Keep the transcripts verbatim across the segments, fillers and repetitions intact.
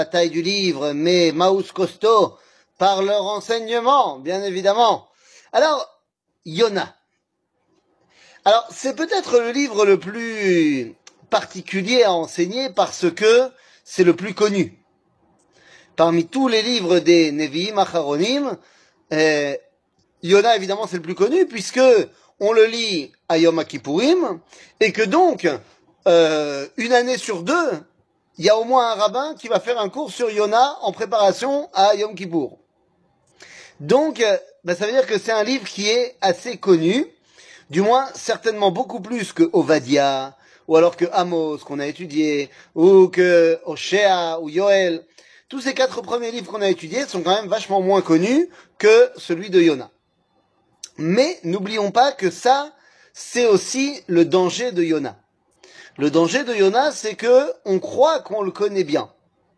la taille du livre, mais Maus costaud par leur enseignement, bien évidemment. Alors, Yona. Alors, c'est peut-être le livre le plus particulier à enseigner parce que c'est le plus connu. Parmi tous les livres des Nevi'im Acharonim, euh, Yona, évidemment, c'est le plus connu puisque on le lit à Yom Kippourim et que donc, euh, une année sur deux, il y a au moins un rabbin qui va faire un cours sur Yona en préparation à Yom Kippour. Donc, ben, ça veut dire que c'est un livre qui est assez connu, du moins certainement beaucoup plus que Ovadia, ou alors que Amos qu'on a étudié, ou que Oshéa ou Yoël. Tous ces quatre premiers livres qu'on a étudiés sont quand même vachement moins connus que celui de Yona. Mais n'oublions pas que ça, c'est aussi le danger de Yona. Le danger de Yona, c'est que on croit qu'on le connaît bien.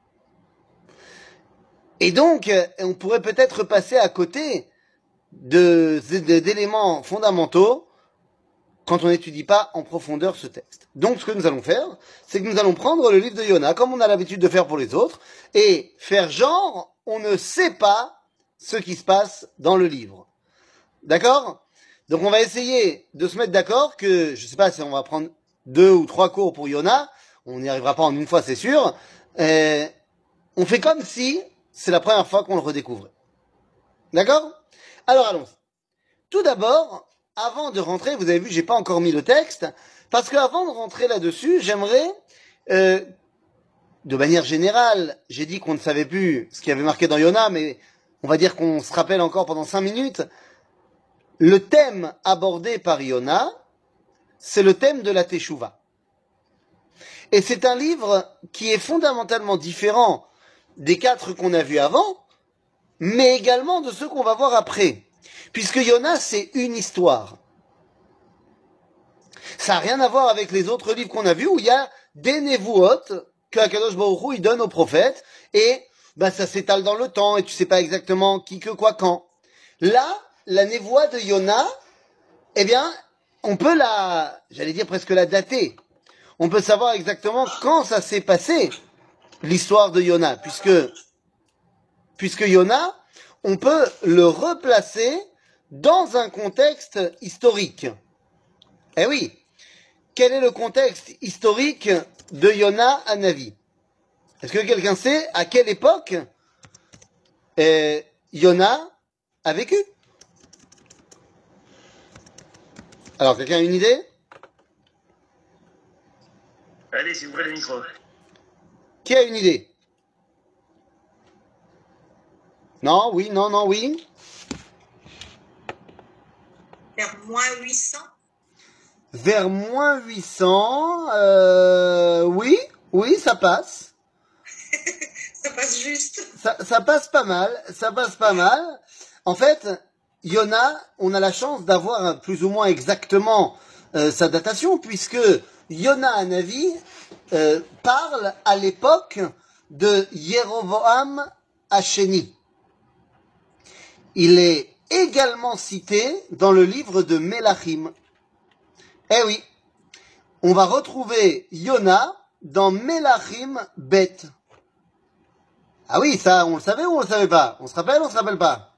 Et donc, on pourrait peut-être passer à côté de, de, d'éléments fondamentaux quand on n'étudie pas en profondeur ce texte. Donc, ce que nous allons faire, c'est que nous allons prendre le livre de Yona, comme on a l'habitude de faire pour les autres, et faire genre, on ne sait pas ce qui se passe dans le livre. D'accord? Donc, on va essayer de se mettre d'accord que, je sais pas si on va prendre deux ou trois cours pour Yona, on n'y arrivera pas en une fois, c'est sûr. Euh, on fait comme si c'est la première fois qu'on le redécouvrait. D'accord? Alors allons-y. Tout d'abord, avant de rentrer, vous avez vu, j'ai pas encore mis le texte, parce qu'avant de rentrer là-dessus, j'aimerais, euh, de manière générale, j'ai dit qu'on ne savait plus ce qu'il y avait marqué dans Yona, mais on va dire qu'on se rappelle encore pendant cinq minutes. Le thème abordé par Yona, c'est le thème de la Teshuvah. Et c'est un livre qui est fondamentalement différent des quatre qu'on a vus avant, mais également de ceux qu'on va voir après. Puisque Yona, c'est une histoire. Ça n'a rien à voir avec les autres livres qu'on a vus où il y a des nevuot que Akadosh Baruch Hu, il donne aux prophètes et ben, ça s'étale dans le temps et tu sais pas exactement qui, que, quoi, quand. Là, la névoie de Yona, eh bien, on peut la, j'allais dire presque la dater. On peut savoir exactement quand ça s'est passé, l'histoire de Yona, puisque, puisque Yona, on peut le replacer dans un contexte historique. Eh oui, quel est le contexte historique de Yona à Navi? Est-ce que quelqu'un sait à quelle époque euh, Yona a vécu? Alors, quelqu'un a une idée? Allez, s'il vous plaît, le micro. Qui a une idée? Non, oui, non, non, oui. Vers moins huit cents. Vers moins huit cents, euh, oui, oui, ça passe. Ça passe juste. Ça, ça passe pas mal, ça passe pas mal. En fait, Yona, on a la chance d'avoir plus ou moins exactement euh, sa datation, puisque Yona Hanavi euh, parle à l'époque de Yerovoam Hasheni. Il est également cité dans le livre de Melachim. Eh oui, on va retrouver Yona dans Melachim Bet. Ah oui, ça, on le savait ou on le savait pas? On se rappelle ou on se rappelle pas?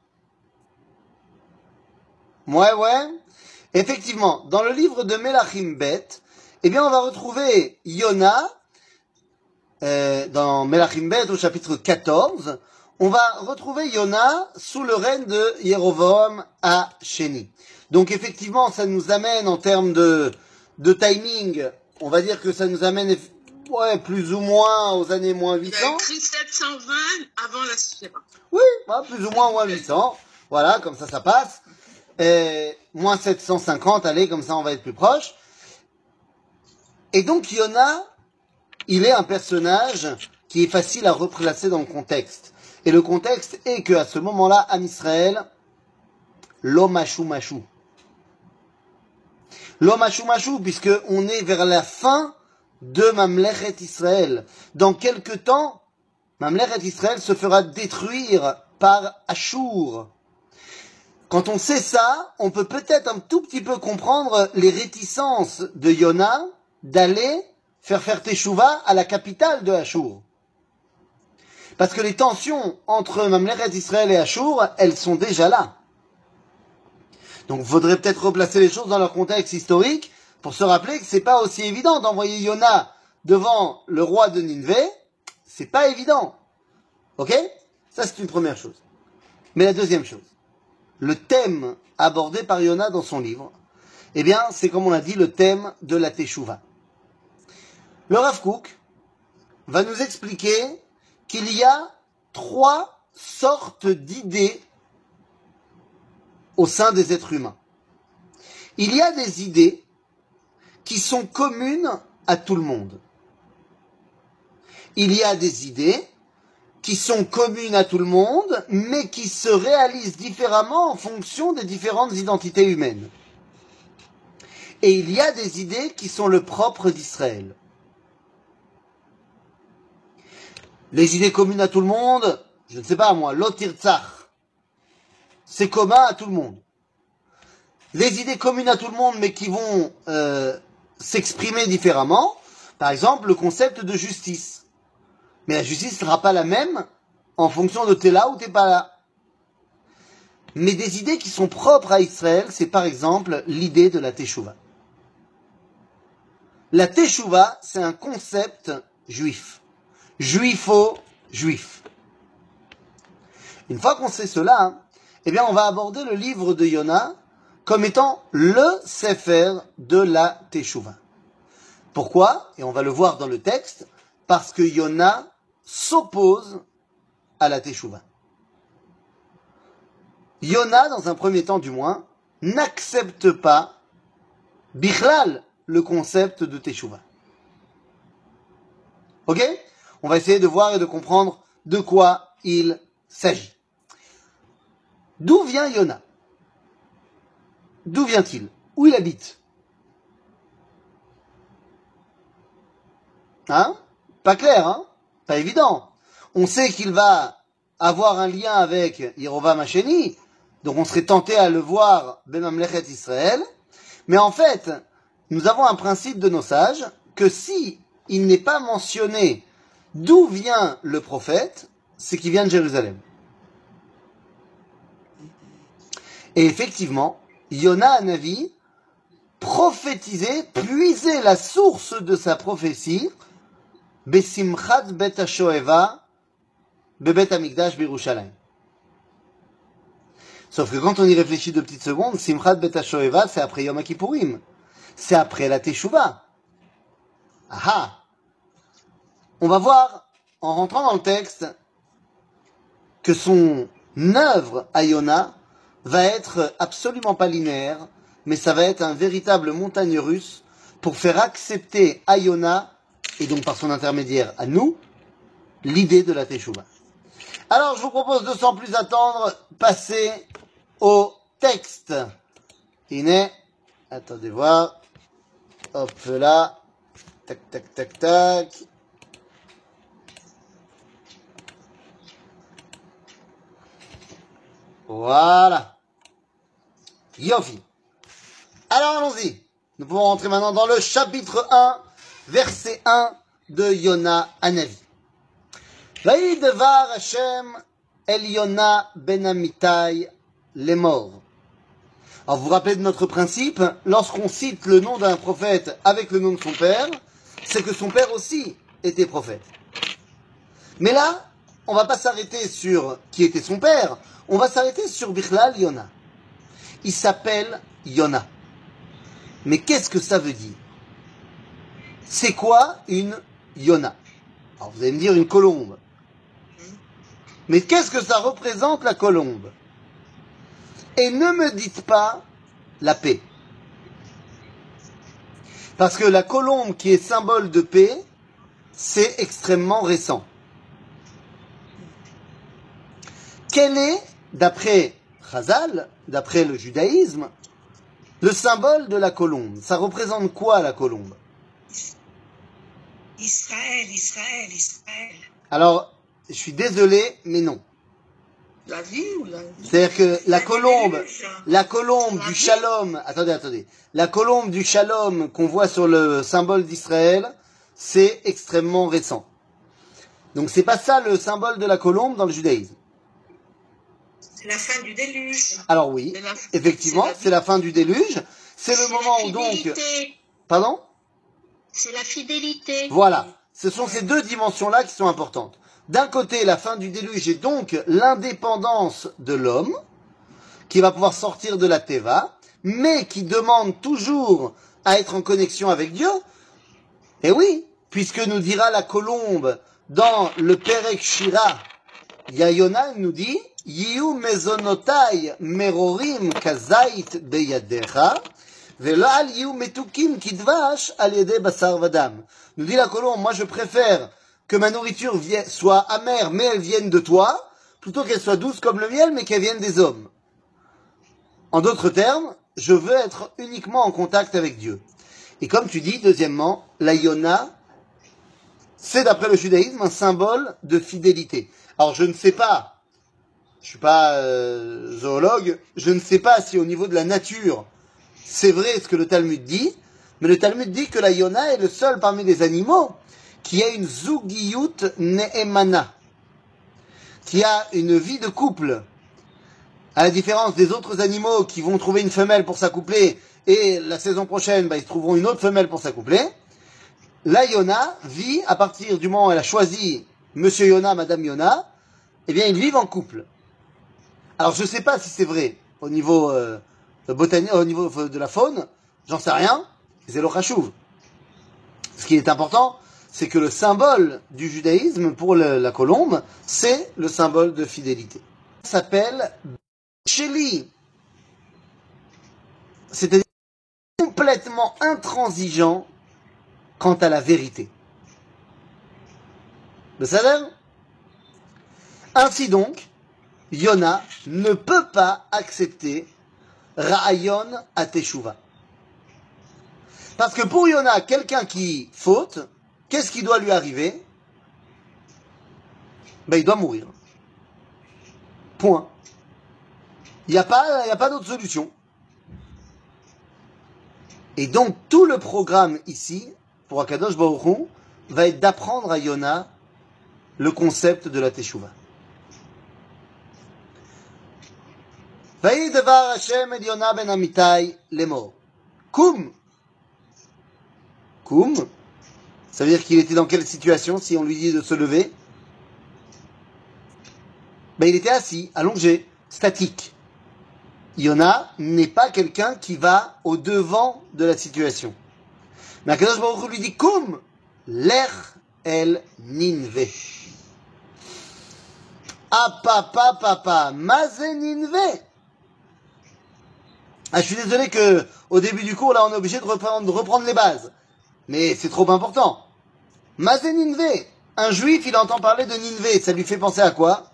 Ouais, ouais. Effectivement, dans le livre de Melachim Bet, eh bien, on va retrouver Yona, euh, dans Melachim Bet au chapitre quatorze, on va retrouver Yona sous le règne de Yerovoam à Sheni. Donc, effectivement, ça nous amène en termes de, de timing, on va dire que ça nous amène, ouais, plus ou moins aux années moins huit cents. Il a écrit sept cent vingt avant la Sépha. Oui, ouais, plus ou moins moins huit cents. Voilà, comme ça, ça passe. Et moins sept cent cinquante, allez, comme ça, on va être plus proche. Et donc, Yona, il est un personnage qui est facile à replacer dans le contexte. Et le contexte est qu'à ce moment-là, Am Israël, l'Omashu Mashu. L'Omashu Mashu, puisque on est vers la fin de Mamlechet Israël. Dans quelque temps, Mamlechet Israël se fera détruire par Ashur. Quand on sait ça, on peut peut-être un tout petit peu comprendre les réticences de Yona d'aller faire faire Teshuvah à la capitale de Ashur. Parce que les tensions entre Mamlechet Israël et Achour, elles sont déjà là. Donc il faudrait peut-être replacer les choses dans leur contexte historique pour se rappeler que c'est pas aussi évident d'envoyer Yona devant le roi de Nineveh. C'est pas évident. Ok? Ça c'est une première chose. Mais la deuxième chose, le thème abordé par Yona dans son livre, eh bien, c'est comme on l'a dit, le thème de la Teshuvah. Le Rav Kook va nous expliquer qu'il y a trois sortes d'idées au sein des êtres humains. Il y a des idées qui sont communes à tout le monde. Il y a des idées qui sont communes à tout le monde, mais qui se réalisent différemment en fonction des différentes identités humaines. Et il y a des idées qui sont le propre d'Israël. Les idées communes à tout le monde, je ne sais pas moi, l'otirtzach, c'est commun à tout le monde. Les idées communes à tout le monde, mais qui vont euh, s'exprimer différemment, par exemple, le concept de justice. Mais la justice ne sera pas la même en fonction de t'es là ou t'es pas là. Mais des idées qui sont propres à Israël, c'est par exemple l'idée de la Teshuvah. La Teshuvah, c'est un concept juif. Juifo-juif. Une fois qu'on sait cela, eh bien on va aborder le livre de Yona comme étant le Sefer de la Teshuvah. Pourquoi? Et on va le voir dans le texte, parce que Yona s'oppose à la Teshuvah. Yona, dans un premier temps du moins, n'accepte pas bichlal le concept de Teshuvah. Ok? On va essayer de voir et de comprendre de quoi il s'agit. D'où vient Yona? D'où vient-il? Où il habite? Hein? Pas clair, hein? Pas évident. On sait qu'il va avoir un lien avec Yerovam Hasheni, donc on serait tenté à le voir Ben Mamlechet Israël, mais en fait, nous avons un principe de nos sages, que si il n'est pas mentionné d'où vient le prophète, c'est qu'il vient de Jérusalem. Et effectivement, Yona Hanavi prophétisait, puisait la source de sa prophétie, Besimchat Bet HaShoeva, Bebet Hamikdash Birushalayim. Sauf que quand on y réfléchit deux petites secondes, Simchat Bet HaShoeva, c'est après Yom Kippourim. C'est après la Teshuvah. Ah! On va voir, en rentrant dans le texte, que son œuvre à Yona va être absolument pas linéaire, mais ça va être un véritable montagne russe pour faire accepter à Yona, et donc par son intermédiaire à nous, l'idée de la Teshuvah. Alors je vous propose de sans plus attendre, passer au texte. Iné, attendez voir, hop là, tac tac tac tac. Voilà. Yofi. Alors allons-y. Nous pouvons rentrer maintenant dans le chapitre un, verset un de Yona Hanavi. Vaï devar Hashem el Yona ben Amittai lemor. Alors vous vous rappelez de notre principe, lorsqu'on cite le nom d'un prophète avec le nom de son père, c'est que son père aussi était prophète. Mais là, on va pas s'arrêter sur qui était son père, on va s'arrêter sur Bichlal Yona. Il s'appelle Yona. Mais qu'est-ce que ça veut dire? C'est quoi une Yona? Alors vous allez me dire une colombe. Mais qu'est-ce que ça représente la colombe? Et ne me dites pas la paix. Parce que la colombe qui est symbole de paix, c'est extrêmement récent. Quel est, d'après Chazal, d'après le judaïsme, le symbole de la colombe? Ça représente quoi la colombe? Israël, Israël, Israël. Alors, je suis désolé, mais non. La vie ou la... C'est-à-dire que la colombe, déluge. la colombe La du vie. shalom, attendez, attendez, la colombe du shalom qu'on voit sur le symbole d'Israël, c'est extrêmement récent. Donc c'est pas ça le symbole de la colombe dans le judaïsme. C'est la fin du déluge. Alors oui, C'est la- effectivement, c'est la- c'est la fin du déluge. C'est le C'est moment la où donc... fidélité. Pardon? C'est la fidélité. Voilà. Ce sont ces deux dimensions-là qui sont importantes. D'un côté, la fin du déluge et donc l'indépendance de l'homme, qui va pouvoir sortir de la teva, mais qui demande toujours à être en connexion avec Dieu. Et oui, puisque nous dira la colombe dans le Perek Shira, Yayona nous dit, Yiu mezonotai merorim kazait beyadecha, velal yiu metukim kidvash al yede basar vadam. Nous dit la colombe, moi je préfère que ma nourriture vienne, soit amère, mais elle vienne de toi, plutôt qu'elle soit douce comme le miel, mais qu'elle vienne des hommes. En d'autres termes, je veux être uniquement en contact avec Dieu. Et comme tu dis, deuxièmement, la Yona, c'est d'après le judaïsme un symbole de fidélité. Alors je ne sais pas, je suis pas euh, zoologue, je ne sais pas si au niveau de la nature, c'est vrai ce que le Talmud dit, mais le Talmud dit que la Yona est le seul parmi les animaux qui a une zugiyut ne'emana, qui a une vie de couple. À la différence des autres animaux qui vont trouver une femelle pour s'accoupler et la saison prochaine, bah, ils trouveront une autre femelle pour s'accoupler. La Yona vit, à partir du moment où elle a choisi Monsieur Yona, Madame Yona, eh bien, ils vivent en couple. Alors, je ne sais pas si c'est vrai au niveau euh, botanique, au niveau de la faune, j'en sais rien, c'est le chachouv. Ce qui est important, c'est que le symbole du judaïsme pour le, la colombe, c'est le symbole de fidélité. Ça s'appelle Sheli, c'est-à-dire complètement intransigeant quant à la vérité. Le savez? Ainsi donc, Yona ne peut pas accepter Ra'ayon à Teshuva. Parce que pour Yona, quelqu'un qui faute, qu'est-ce qui doit lui arriver? Ben, il doit mourir. Point. Il n'y a pas, il n'y a pas d'autre solution. Et donc, tout le programme ici, pour Akadosh Baruch Hu, va être d'apprendre à Yona le concept de la Teshuva. Vaï devar Hashem el Yona ben Amitai lemor. Koum. Koum. Ça veut dire qu'il était dans quelle situation si on lui dit de se lever? Ben, il était assis, allongé, statique. Yona n'est pas quelqu'un qui va au devant de la situation. Mais Akadosh Baruch Hu lui dit Koum, l'er el Ninve. Ah papa papa, mazé Ninve. Ah, je suis désolé que au début du cours là on est obligé de reprendre, de reprendre les bases, mais c'est trop important. Mazé Ninve. Un juif il entend parler de Ninve, ça lui fait penser à quoi?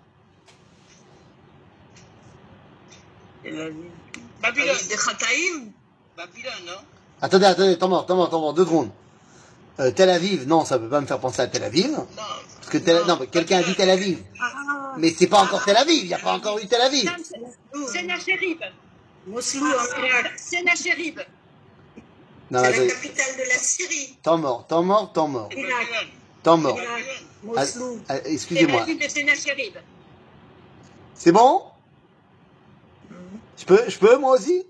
Babylone. Des Khataïm. Babylone, non? Attendez, attendez, t'en mort, t'en mort, t'en mort, deux secondes. Euh, Tel Aviv, non, ça peut pas me faire penser à Tel Aviv. Non. Parce que Tel... non, mais quelqu'un a dit Tel Aviv. Ah, Mais c'est pas encore Tel Aviv, il n'y a pas encore eu Tel Aviv. Sennacherib. Moslou en Irak. Sennacherib. Non, C'est la attendez. capitale de la Syrie. Temps mort, temps mort, temps mort. Irak. Temps mort. Irak. Ah, Moslou. ah, C'est la excusez-moi. ville de Sennacherib. C'est bon? Je peux, je peux, moi aussi?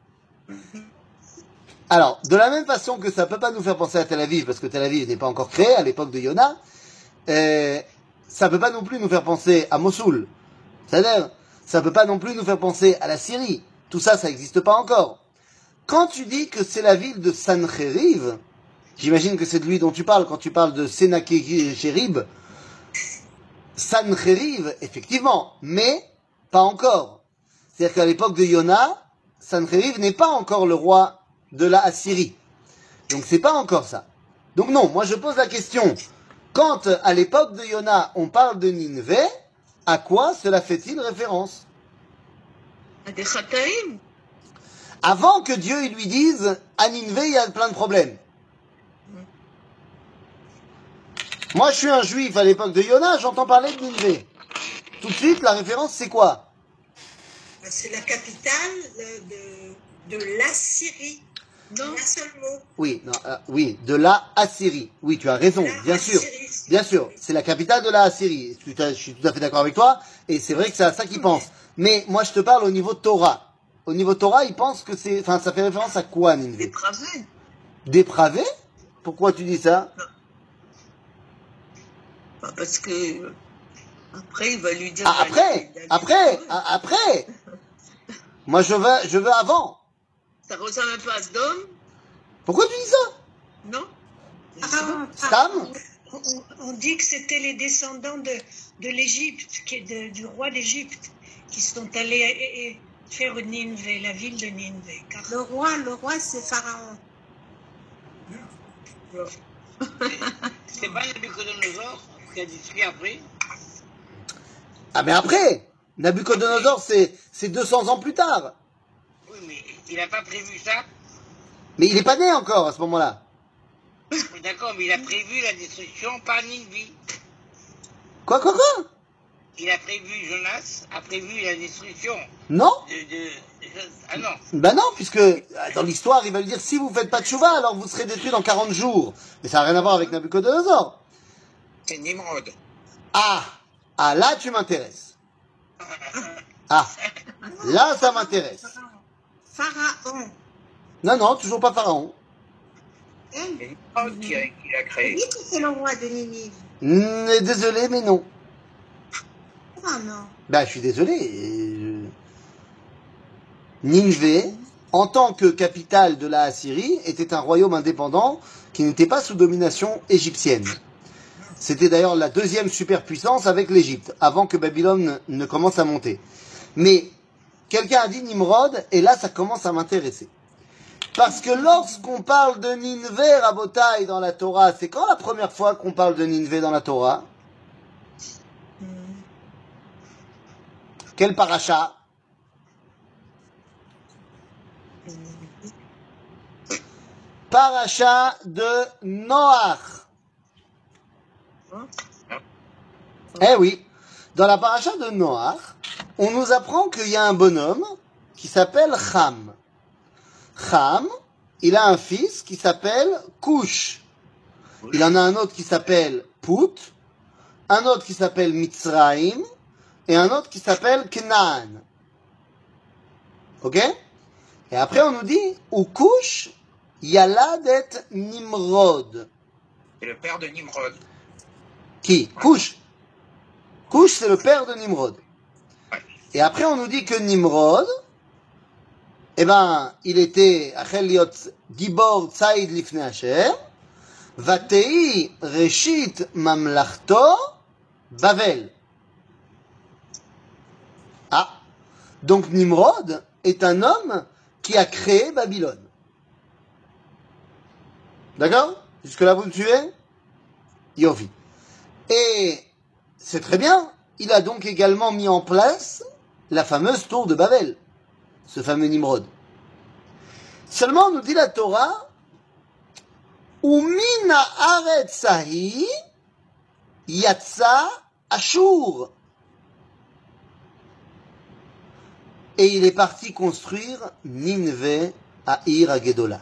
Alors, de la même façon que ça peut pas nous faire penser à Tel Aviv, parce que Tel Aviv n'est pas encore créé à l'époque de Yona, euh, ça peut pas non plus nous faire penser à Mossoul. C'est-à-dire, ça peut pas non plus nous faire penser à la Syrie. Tout ça, ça n'existe pas encore. Quand tu dis que c'est la ville de Sancheriv, j'imagine que c'est de lui dont tu parles quand tu parles de Sennacherib. Sancheriv, effectivement, mais pas encore. C'est-à-dire qu'à l'époque de Yona, Sancheriv n'est pas encore le roi de la Assyrie. Donc c'est pas encore ça. Donc non, moi je pose la question. Quand à l'époque de Yona, on parle de Ninvé, à quoi cela fait-il référence? Des Khataïm. Avant que Dieu il lui dise, à Ninvé, il y a plein de problèmes. Moi je suis un juif à l'époque de Yona, j'entends parler de Ninvé. Tout de suite, la référence c'est quoi? C'est la capitale de, de la Syrie. Non, un seul mot. Oui, non, euh, oui, de la Assyrie. Oui, tu as raison, La bien sûr. Assyrie. Bien sûr, c'est la capitale de la Assyrie. Je suis tout à fait d'accord avec toi, et c'est vrai que c'est à ça qu'ils pensent. Mais moi, je te parle au niveau Torah. Au niveau Torah, ils pensent que c'est, enfin, ça fait référence à quoi, Nineveh? Dépravé. Dépravé? Pourquoi tu dis ça? Bah, parce que euh, après, il va lui dire. Ah, après, d'aller- d'aller- après, ah, après. Moi, je veux, je veux avant. Ça ressemble un peu à Sodome, Pourquoi tu dis ça? non? Ah, Stam? on, on dit que c'était les descendants de, de l'Égypte, qui est de- du roi d'Égypte, qui sont allés eh, eh, faire Nineveh, la ville de Nineveh. Car Le roi, le roi, c'est Pharaon. C'est pas Nabucodonosor qui a détruit après. Ah, mais après, Nabucodonosor, c'est, c'est deux cents ans plus tard. Oui, mais il n'a pas prévu ça. Mais il est pas né encore, à ce moment-là. Oui, d'accord, mais il a prévu la destruction par Nineveh. Quoi, quoi, quoi? Il a prévu, Jonas a prévu la destruction Non? de... de, de ah non. Ben non, puisque euh, dans l'histoire, il va lui dire, si vous faites pas de chouva, alors vous serez détruit dans quarante jours. Mais ça n'a rien à voir avec Nabucodonosor. C'est Nimrod. Ah, ah là, tu m'intéresses. Ah, là, ça m'intéresse. Pharaon. Non, non, toujours pas Pharaon. Hein? C'est Nimrod qui a, qui l'a Il créé. dit que c'est le roi de Ninive. Mm, désolé, mais non. Ah non. Ben, je suis désolé. euh, Nineveh, en tant que capitale de la Assyrie, était un royaume indépendant qui n'était pas sous domination égyptienne. C'était d'ailleurs la deuxième superpuissance avec l'Égypte, avant que Babylone ne commence à monter. Mais quelqu'un a dit Nimrod, et là ça commence à m'intéresser. Parce que lorsqu'on parle de Nineveh, Rabotai, dans la Torah, c'est quand la première fois qu'on parle de Nineveh dans la Torah? Quel paracha? Paracha de Noach. Eh oui, dans la paracha de Noach, on nous apprend qu'il y a un bonhomme qui s'appelle Cham. Cham, il a un fils qui s'appelle Cush. Il en a un autre qui s'appelle Put, un autre qui s'appelle Mitzraïm, et un autre qui s'appelle Canaan. Ok? Et après on nous dit, ou Cush, Yalad et Nimrod. C'est le père de Nimrod. Qui? Cush. Cush, c'est le père de Nimrod. Et après, on nous dit que Nimrod, eh ben, il était, Achel liot Gibor Tzaid Lifnei Hashem, Vatei Reshit Mamlachto Bavel. Ah. Donc Nimrod est un homme qui a créé Babylone. D'accord? Jusque-là, vous me suivez? Yofi. Et c'est très bien. Il a donc également mis en place la fameuse tour de Babel, ce fameux Nimrod. Seulement, nous dit la Torah, Umina aretzahi yatsa Ashur. Et il est parti construire Nineveh à Ir Hagedola.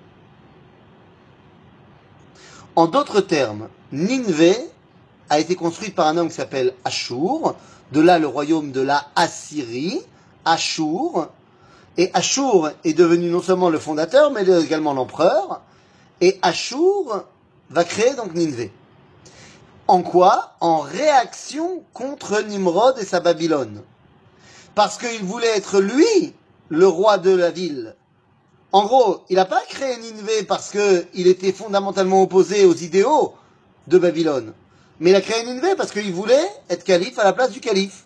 En d'autres termes, Nineveh a été construite par un homme qui s'appelle Ashur, de là le royaume de la Assyrie, Ashur, et Ashur est devenu non seulement le fondateur, mais également l'empereur, et Ashur va créer donc Nineveh. En quoi? En réaction contre Nimrod et sa Babylone. Parce qu'il voulait être lui, le roi de la ville. En gros, il n'a pas créé Nineveh parce qu'il était fondamentalement opposé aux idéaux de Babylone. Mais il a créé Nineveh parce qu'il voulait être calife à la place du calife.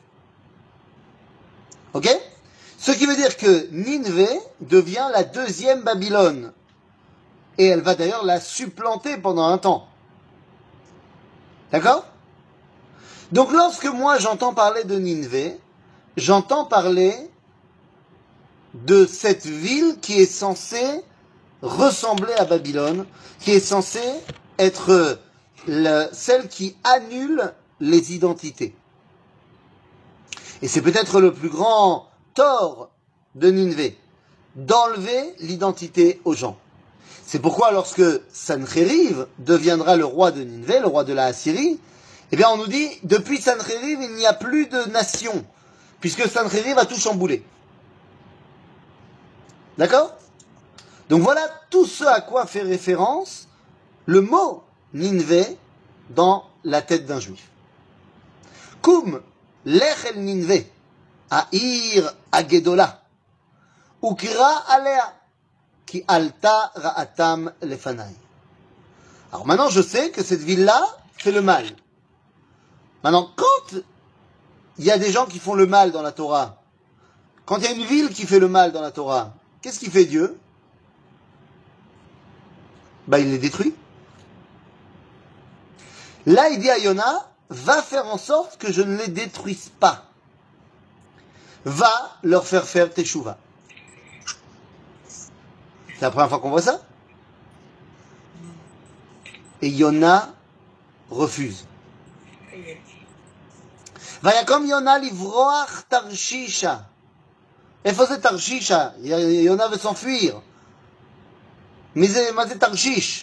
Ok? Ce qui veut dire que Nineveh devient la deuxième Babylone. Et elle va d'ailleurs la supplanter pendant un temps. D'accord? Donc lorsque moi j'entends parler de Nineveh, j'entends parler de cette ville qui est censée ressembler à Babylone, qui est censée être le, celle qui annule les identités. Et c'est peut-être le plus grand tort de Nineveh, d'enlever l'identité aux gens. C'est pourquoi lorsque Sancheriv deviendra le roi de Ninvé, le roi de la Assyrie, eh bien on nous dit, depuis Sancheriv, il n'y a plus de nation, puisque Sancheriv a tout chamboulé. D'accord? Donc voilà tout ce à quoi fait référence le mot Ninvé dans la tête d'un juif. Koum, lech el Ninvé, ha'ir ha'gedola, ukra alea, ki alta ra'atam lefanai. Alors maintenant je sais que cette ville-là fait le mal. Maintenant, quand il y a des gens qui font le mal dans la Torah, quand il y a une ville qui fait le mal dans la Torah, qu'est-ce qu'il fait Dieu? Bah, il les détruit. Là, il dit à Yona, va faire en sorte que je ne les détruise pas. Va leur faire faire teshuva. C'est la première fois qu'on voit ça. Et Yona refuse. Vayakom Yona livroach Tarshisha. Elle faisait Tarshisha. Yona veut s'enfuir. Mais c'est Tarshish.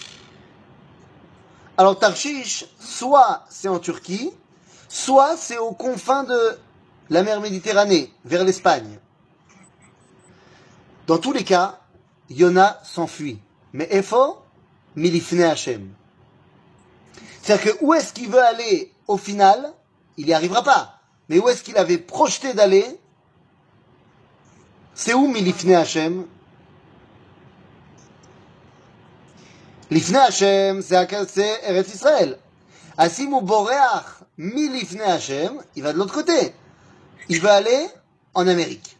Alors Tarshish, soit c'est en Turquie, soit c'est aux confins de la mer Méditerranée, vers l'Espagne. Dans tous les cas, Yona s'enfuit. Mais Efo, milifne Hashem. C'est-à-dire que où est-ce qu'il veut aller au final? Il n'y arrivera pas. Mais où est-ce qu'il avait projeté d'aller? C'est où milifne Hashem? Lifne Hashem, c'est Eretz Israël. Asimu Boreach mi Lifne Hashem, il va de l'autre côté. Il veut aller en Amérique.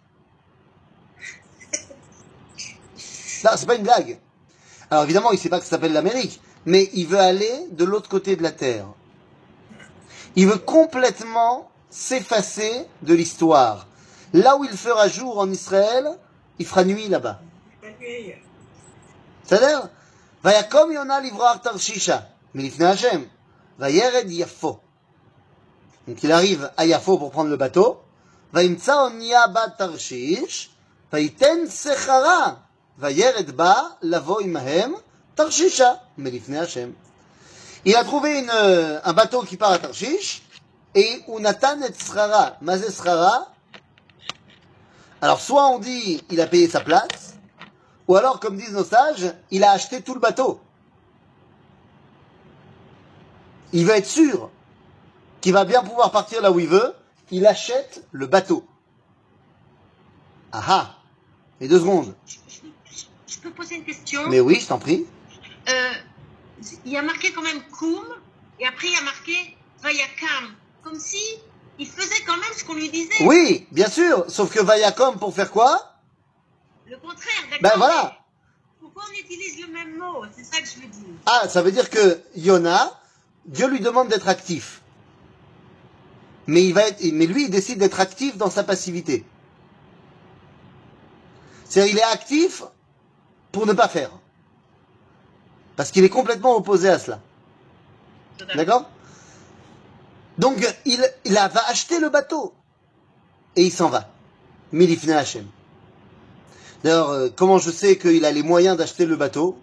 Non, c'est pas une blague. Alors évidemment, il ne sait pas que ça s'appelle l'Amérique, mais il veut aller de l'autre côté de la terre. Il veut complètement s'effacer de l'histoire. Là où il fera jour en Israël, il fera nuit là-bas. C'est-à-dire, Vayakom Yona livroach Tarshisha, milifne Hashem, Vayered Yafo. Donc il arrive à Yafo pour prendre le bateau. Vayimtsa onia bat Tarshish, Vayiten sechara, Vayered ba lavo imahem Tarshisha, milifne Hashem. Il a trouvé une, un bateau qui part à Tarshish, et Unatan et Srara, Mazé Srara. Alors soit on dit il a payé sa place, ou alors, comme disent nos sages, il a acheté tout le bateau. Il veut être sûr qu'il va bien pouvoir partir là où il veut. Il achète le bateau. Ah ah. Et deux secondes. Je, je- je peux poser une question? Mais oui, je t'en prie. Euh, il y a marqué quand même Koum, et après il y a marqué Vayakam. Comme si il faisait quand même ce qu'on lui disait. Oui, bien sûr. Sauf que Vayakom, pour faire quoi? Le contraire, d'accord. Ben voilà. mais Pourquoi on utilise le même mot? C'est ça que je veux dire. Ah, ça veut dire que Yona, Dieu lui demande d'être actif. Mais, il va être, mais lui, il décide d'être actif dans sa passivité. C'est-à-dire, il est actif pour ne pas faire. Parce qu'il est complètement opposé à cela. D'accord? Donc, il, il a, va acheter le bateau. Et il s'en va. Milifne Hashem. D'ailleurs, euh, comment je sais qu'il a les moyens d'acheter le bateau?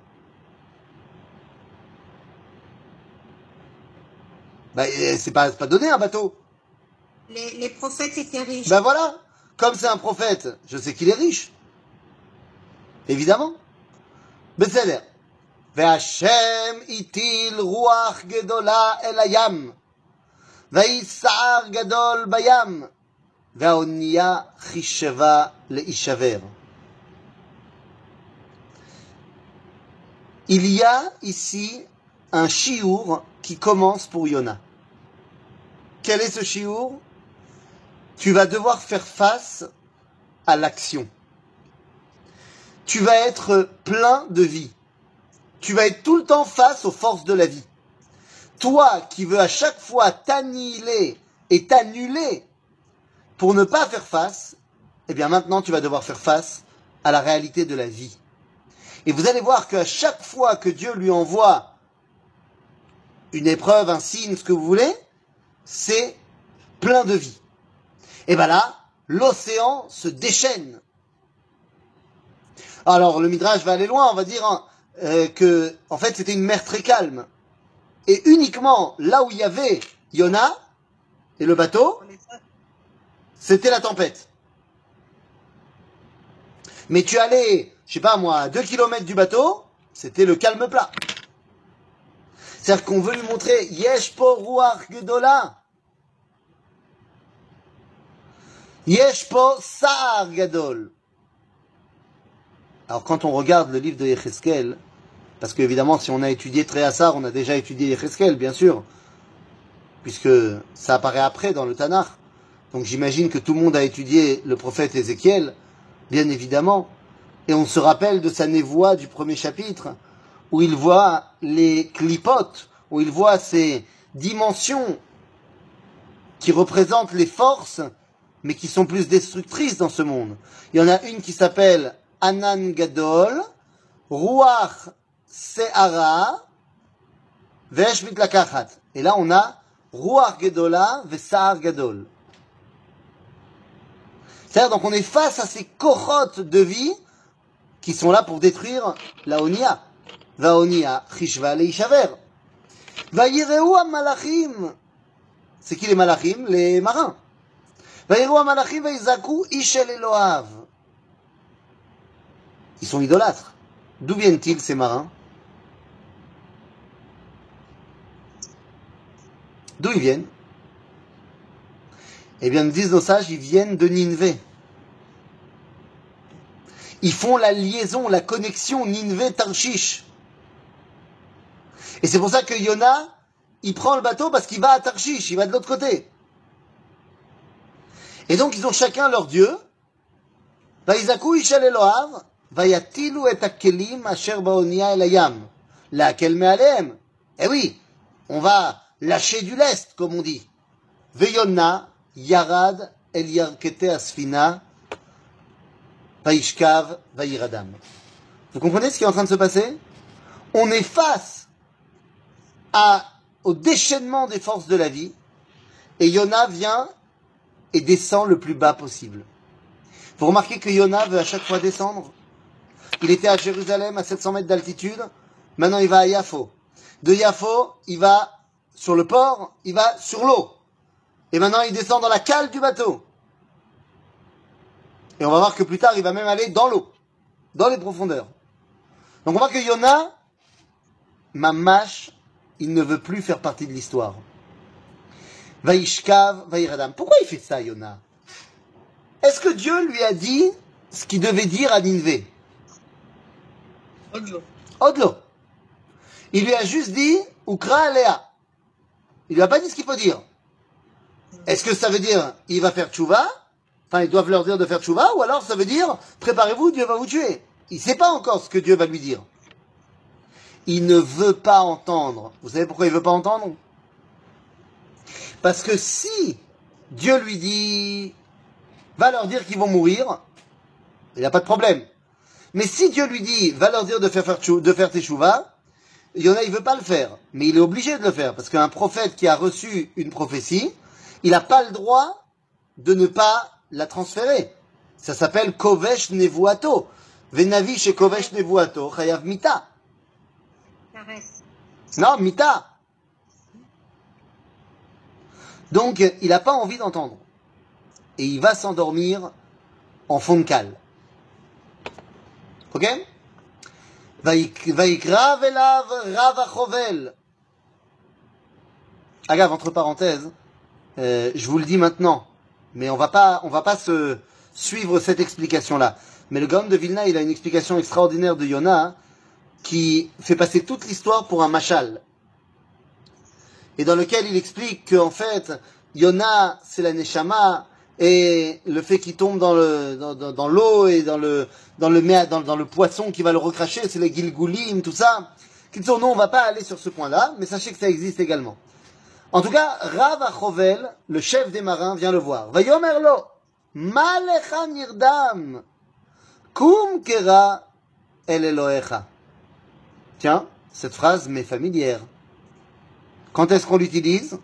Bah, euh, c'est pas, c'est pas donné un bateau. Les, les prophètes étaient riches. Ben voilà, comme c'est un prophète, je sais qu'il est riche. Évidemment. Beseder. Ve'Hashem itil ruach gedola el hayam. Ve'isar gadol bayam. Ve'oniya chisheva leishaver. Il y a ici un chiour qui commence pour Yona. Quel est ce chiour? Tu vas devoir faire face à l'action. Tu vas être plein de vie. Tu vas être tout le temps face aux forces de la vie. Toi qui veux à chaque fois t'annihiler et t'annuler pour ne pas faire face, eh bien maintenant tu vas devoir faire face à la réalité de la vie. Et vous allez voir qu'à chaque fois que Dieu lui envoie une épreuve, un signe, ce que vous voulez, c'est plein de vie. Et bien là, l'océan se déchaîne. Alors le Midrash va aller loin, on va dire, hein, euh, que, en fait, c'était une mer très calme. Et uniquement là où il y avait Yona et le bateau, c'était la tempête. Mais tu allais, je sais pas moi, à deux kilomètres du bateau, c'était le calme plat. C'est-à-dire qu'on veut lui montrer Yesh po ruach gedola. Yesh po sa'ar gadol. Alors quand on regarde le livre de Yecheskel, parce qu'évidemment si on a étudié Tréhassar, on a déjà étudié Yecheskel, bien sûr, puisque ça apparaît après dans le Tanakh. Donc j'imagine que tout le monde a étudié le prophète Ézéchiel, bien évidemment, et on se rappelle de sa névoie du premier chapitre, où il voit les clipotes, où il voit ces dimensions qui représentent les forces, mais qui sont plus destructrices dans ce monde. Il y en a une qui s'appelle Anan Gadol, Ruach Se'ara, Vesh Mitlakachat. Et là on a Ruach Gedola, Vesa'ar Gadol. C'est-à-dire, donc on est face à ces cohortes de vie qui sont là pour détruire la Onia. Va Onia, Chishva Leishaver. Va Yireu Malachim. C'est qui les Malachim? Les marins. Va Yireu Malachim, Va Izaku Ishel Eloav. Ils sont idolâtres. D'où viennent-ils ces marins? D'où ils viennent? Eh bien, nous disent nos sages, ils viennent de Ninvé. Ils font la liaison, la connexion Ninvé-Tarshish. Et c'est pour ça que Yona, il prend le bateau parce qu'il va à Tarshish, il va de l'autre côté. Et donc, ils ont chacun leur dieu. Vaïzaku Ishal Eloav, Vayatilu et Akelim Asher Baonia Elayam. La Kelme Aleem. Eh oui, on va lâcher du lest, comme on dit. Veyonna, Yarad El Yarkete Asfina, Vaishkav Vairadam. Vous comprenez ce qui est en train de se passer? On est face à, au déchaînement des forces de la vie, et Yona vient et descend le plus bas possible. Vous remarquez que Yona veut à chaque fois descendre? Il était à Jérusalem à sept cents mètres d'altitude, maintenant il va à Yafo. De Yafo, il va sur le port, il va sur l'eau. Et maintenant, il descend dans la cale du bateau. Et on va voir que plus tard, il va même aller dans l'eau, dans les profondeurs. Donc on voit que Yona, Mamash, il ne veut plus faire partie de l'histoire. Vaishkav, Vairadam. Pourquoi il fait ça, Yona? Est-ce que Dieu lui a dit ce qu'il devait dire à Ninvé? Odlo. Odlo. Il lui a juste dit, Ukra Alea. Il lui a pas dit ce qu'il faut dire. Est-ce que ça veut dire il va faire tchouva? Enfin, ils doivent leur dire de faire tchouva, ou alors ça veut dire préparez-vous, Dieu va vous tuer. Il ne sait pas encore ce que Dieu va lui dire. Il ne veut pas entendre. Vous savez pourquoi il ne veut pas entendre? Parce que si Dieu lui dit va leur dire qu'ils vont mourir, il n'y a pas de problème. Mais si Dieu lui dit va leur dire de faire, faire, de faire teshuva, il y en a, il ne veut pas le faire. Mais il est obligé de le faire. Parce qu'un prophète qui a reçu une prophétie, il n'a pas le droit de ne pas la transférer. Ça s'appelle Kovesh Nevuato. Venavi chez Kovesh Nevuato, Chayav Mita. Non, Mita. Donc, il n'a pas envie d'entendre. Et il va s'endormir en fond de cale. Ok? Vaikra velav Rav Achovel. Agave, entre parenthèses, euh, je vous le dis maintenant, mais on va pas, on va pas se suivre cette explication-là. Mais le Gaon de Vilna, il a une explication extraordinaire de Yona, hein, qui fait passer toute l'histoire pour un machal. Et dans lequel il explique qu'en fait, Yona, c'est la Neshama, et le fait qu'il tombe dans le, dans, dans, dans l'eau et dans le, dans le, dans, dans le poisson qui va le recracher, c'est les Gilgulim, tout ça. Qu'ils disent, non, on va pas aller sur ce point-là, mais sachez que ça existe également. En tout cas, Rav Achovel, le chef des marins, vient le voir. Vayomer lo, ma lecha nirdam, kum kera el Elohecha. Tiens, cette phrase m'est familière. Quand est-ce qu'on l'utilise?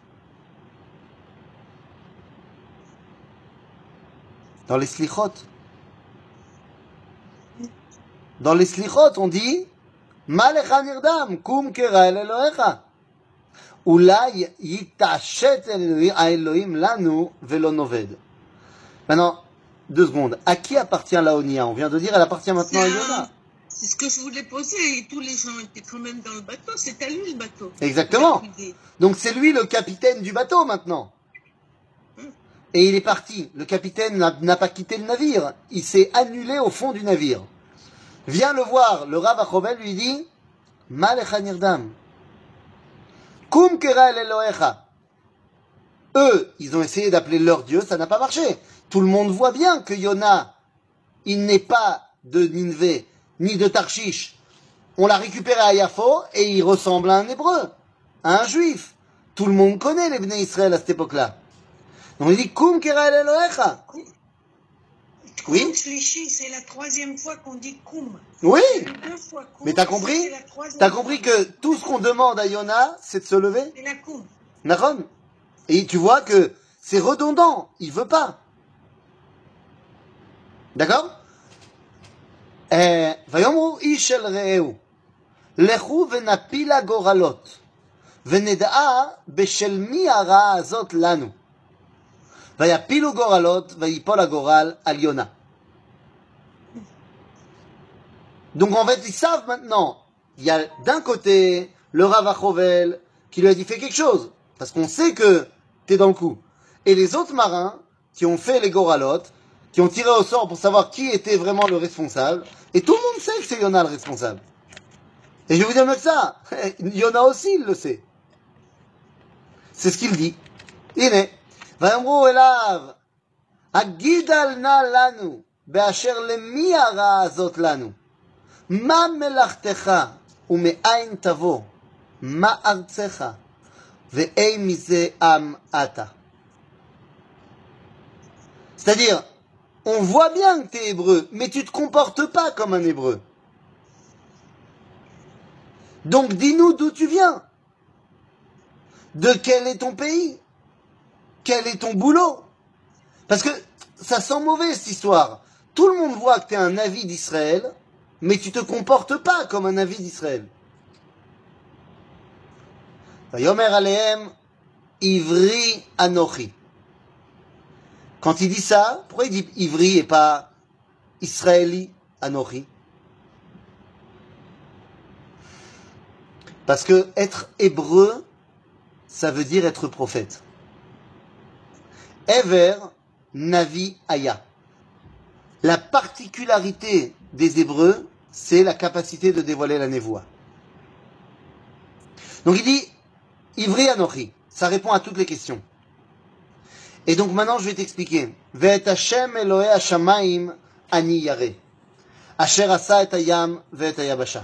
Dans les slichot. Dans les slichot, on dit Ma lecha nirdam, kum kera el Elohecha. Ulai yitashet Elohim lanu velo noved. Maintenant, deux secondes. À qui appartient la Onia? On vient de dire, elle appartient maintenant à Yona. C'est ce que je voulais poser. Et tous les gens étaient quand même dans le bateau. C'est à lui le bateau. Exactement. Donc c'est lui le capitaine du bateau maintenant. Et il est parti. Le capitaine n'a, n'a pas quitté le navire. Il s'est annulé au fond du navire. Viens le voir. Le Rav Achovel lui dit, Ma lecha nirdam. Kum kera el Elohecha. Eux, ils ont essayé d'appeler leur Dieu, ça n'a pas marché. Tout le monde voit bien que Yona, il n'est pas de Ninvé, ni de Tarshish. On l'a récupéré à Yafo et il ressemble à un hébreu, à un juif. Tout le monde connaît les Bnei Israël à cette époque-là. Donc il dit, Kum kera el Elohecha. Oui. Koum Shlishi, c'est la troisième fois qu'on dit Koum. Oui. Deux fois Koum, Mais t'as compris? c'est la troisième T'as compris fois. que tout ce qu'on demande à Yona, c'est de se lever? C'est la Koum. Nahon. Et tu vois que c'est redondant. Il veut pas. D'accord? ויאמרו איש אל רעהו, לכו ונפיל הגורלות, ונדעה בשל מי הרעה הזאת לנו. ויפילו גורלות, ויפול הגורל על יונה. Donc en fait, ils savent maintenant. Il y a d'un côté le Rav Achovel qui lui a dit fais quelque chose, parce qu'on sait que t'es dans le coup. Et les autres marins qui ont fait les goralotes, qui ont tiré au sort pour savoir qui était vraiment le responsable, et tout le monde sait que c'est Yona le responsable. Et je vais vous dire mieux que ça, Yona aussi il le sait. C'est ce qu'il dit. Ine, vayamru elav, agidal na lanu, beasher lemi hara azot lanu, ma melachtecha, ume'ain tavo, ma artzecha, ve'ei mize am ata. C'est-à-dire, on voit bien que tu es hébreu, mais tu te comportes pas comme un hébreu. Donc dis-nous d'où tu viens. De quel est ton pays? Quel est ton boulot? Parce que ça sent mauvais cette histoire. Tout le monde voit que tu es un Navi d'Israël, mais tu te comportes pas comme un Navi d'Israël. Vayomer alehem ivri anochi. Quand il dit ça, pourquoi il dit ivri et pas israéli anochi? Parce que être hébreu, ça veut dire être prophète. Ever navi aya. La particularité des Hébreux, c'est la capacité de dévoiler la névoie. Donc il dit ivri anochi. Ça répond à toutes les questions. Et donc maintenant je vais t'expliquer. Ve'et Hashem Elohei Hashamayim ani yare. Asher asa et hayam ve'et hayabasha.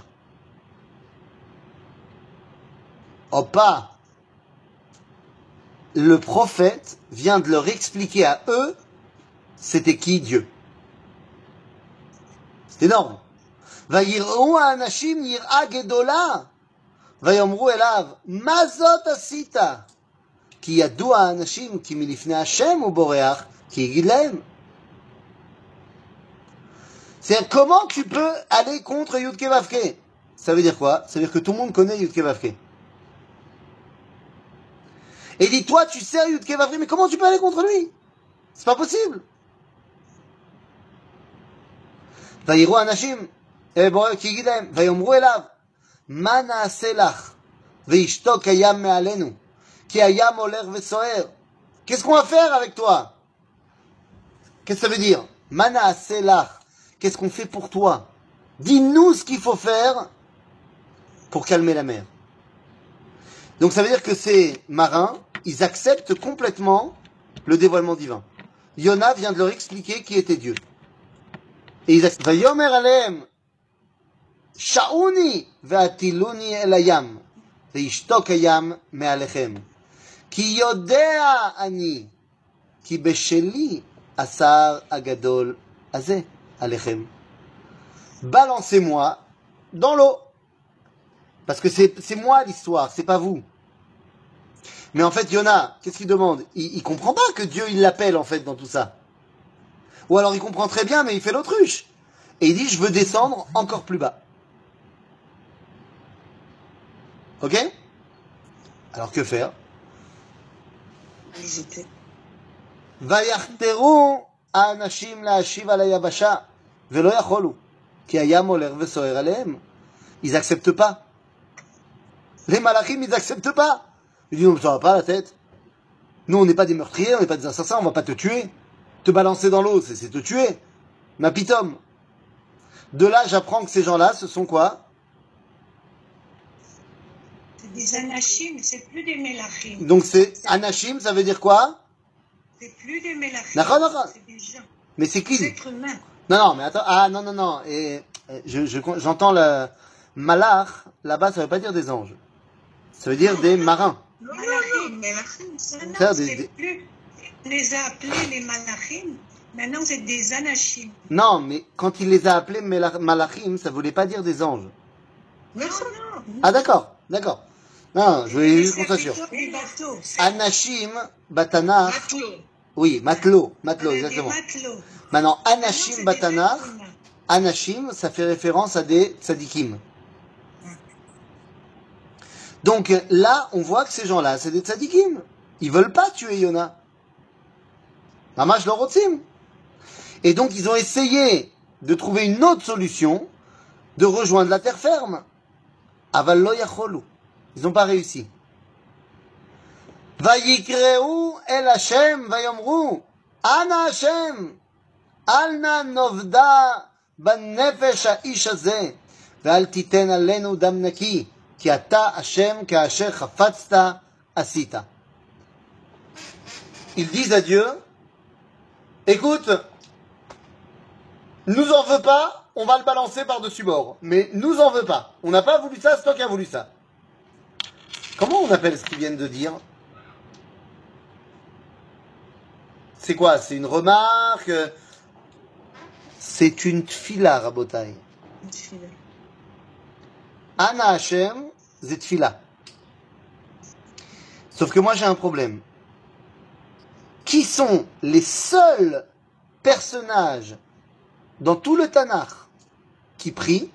Opa. Le prophète vient de leur expliquer à eux c'était qui Dieu. C'est énorme. Vayir'u ha'anashim yir'a gedola. Vayomru elav ma zot asita. כי ידוע האנשים כי מלפני השם הוא בורח, כי יגיד להם. C'est comment tu peux aller contre Yudke Vavke? Ça veut dire quoi? Ça veut dire que tout le monde connaît Yudke Vavke. Et dis toi tu sais Yudke Vavke, mais comment tu peux aller contre lui? C'est pas possible. ויראו האנשים, כי יגיד להם, ויאמרו אליו, מה נעשה לך? וישתוק הים מעלינו. Qu'est-ce qu'on va faire avec toi? Qu'est-ce que ça veut dire? Mana selach. Qu'est-ce qu'on fait pour toi? Dis-nous ce qu'il faut faire pour calmer la mer. Donc ça veut dire que ces marins, ils acceptent complètement le dévoilement divin. Yona vient de leur expliquer qui était Dieu. Et ils acceptent. Vayomer alehem sha'uni ve'atiluni el hayam ve'ishtok hayam me'alechem. כי יודע אני, כי בשלי השר הגדול הזה עליכם. Balancez-moi dans l'eau. Parce que c'est, c'est moi l'histoire, c'est pas vous. Mais en fait, Yona, qu'est-ce qu'il demande? il, il comprend pas que Dieu, il l'appelle en fait dans tout ça. Ou alors il comprend très bien, mais il fait l'autruche. Et il dit, je veux descendre encore plus bas. Ok? Alors que faire? Les jeter. ויחתרו האנשים להשיב על היבשה, ולא יכולו, כי הים הולך וסוער עליהם. Ils acceptent pas. Les malachim, ils acceptent pas. Ils disent, on ne va pas la tête. Nous, on n'est pas des meurtriers, on n'est pas des assassins, on va pas te tuer. Te balancer dans l'eau, c'est, c'est te tuer. Ma pitom. De là, j'apprends que ces gens-là, ce sont quoi? C'est des anachim, c'est plus des mélachim. Donc c'est anachim, ça veut dire quoi? C'est plus des mélachim. D'accord, d'accord. C'est des gens. Mais c'est qui? Des êtres humains. Non, non, mais attends, ah non, non, non. Et, et je, je, j'entends le malach, là-bas, ça veut pas dire des anges. Ça veut dire des marins. Non, non, non, mais la reine, ça. Non, Ça, c'est des- des- plus. On les a appelés les malachim. Maintenant, c'est des anachim. Non, mais quand il les a appelés mela- malachim, ça voulait pas dire des anges. Mais ça, Non, non. Ah d'accord, d'accord. Non, je voulais juste qu'on s'assure. Les bateaux. Anachim, batanach, matelot. oui, matelot, matelot, Des exactement. matelots. Maintenant, Maintenant, anachim, c'est des batanach, êtres humains. anachim, ça fait référence à des tzadikim. Donc là, on voit que ces gens-là, c'est des tzadikim. Ils veulent pas tuer Yona. Mamash l'orotzim. Et donc, ils ont essayé de trouver une autre solution, de rejoindre la terre ferme. Aval lo yacholu. Ils n'ont pas réussi. Vayikreu el Hashem vayomru. Ana Hashem. Alna novda bannefesh ha'ish hazeh. Ve'al titen alenu dam naki. Ki ata Hashem ka'asher chafatzta asita. Ils disent à Dieu, écoute, nous en veux pas, on va le balancer par-dessus bord. Mais nous en veux pas. On n'a pas voulu ça, c'est toi qui as voulu ça. Comment on appelle ce qu'ils viennent de dire? C'est quoi? C'est une remarque? C'est une tfila, Rabotai. Une fille. Ana Hashem, c'est tfila. Sauf que moi j'ai un problème. Qui sont les seuls personnages dans tout le Tanakh qui prient?